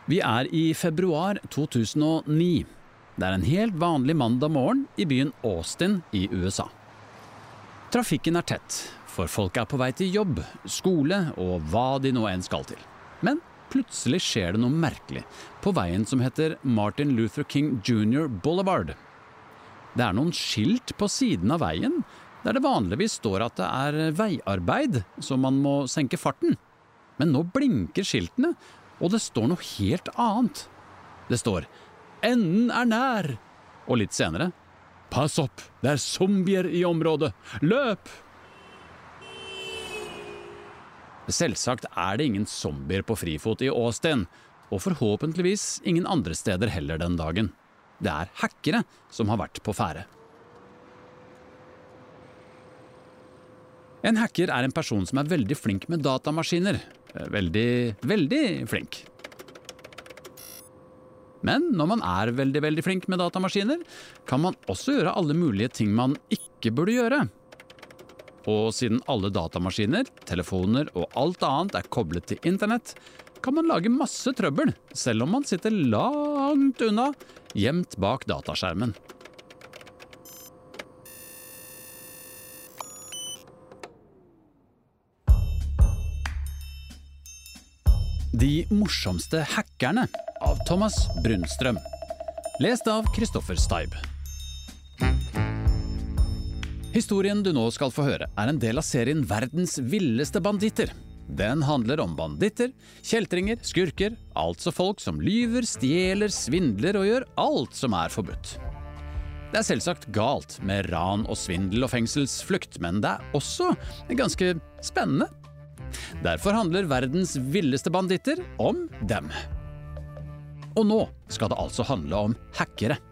Vi i februar 2009. Det en helt vanlig mandag morgen i byen Austin i USA. Trafikken tett, for folk på vei til jobb, skole og hva de nå enn skal til. Men plutselig skjer det noe merkelig på veien som heter Martin Luther King Jr. Boulevard. Det noen skilt på siden av veien, der det vanligvis står at det veiarbeid, så man må senke farten. Men nå blinker skiltene, og det står noe helt annet. Det står «Enden nær», og litt senere «Pass opp, det zombier i området, løp!» Selvsagt det ingen zombier på frifot i Austin, og forhåpentligvis ingen andre steder heller den dagen. Det hackere som har vært på ferde. En hacker en person som veldig flink med datamaskiner. Veldig flink. Men når man veldig flink med datamaskiner, kan man også gjøre alle mulige ting man ikke burde gjøre. Og siden alle datamaskiner, telefoner og alt annet koblet til internett, kan man lage masse trøbbel, selv om man sitter langt unna, gjemt bak dataskjermen. De morsomste hackerne av Thomas Brunstrøm. Lest av Kristoffer Steib. Historien du nå skal få høre en del av serien Verdens villeste banditter. Den handler om banditter, kjeltringer, skurker, altså folk som lyver, stjeler, svindler og gjør alt som forbudt. Det selvsagt galt med ran og svindel og fengselsflukt, men det også ganske spennende. Derfor handler Verdens villeste banditter om dem. Og nå skal det altså handle om hackere.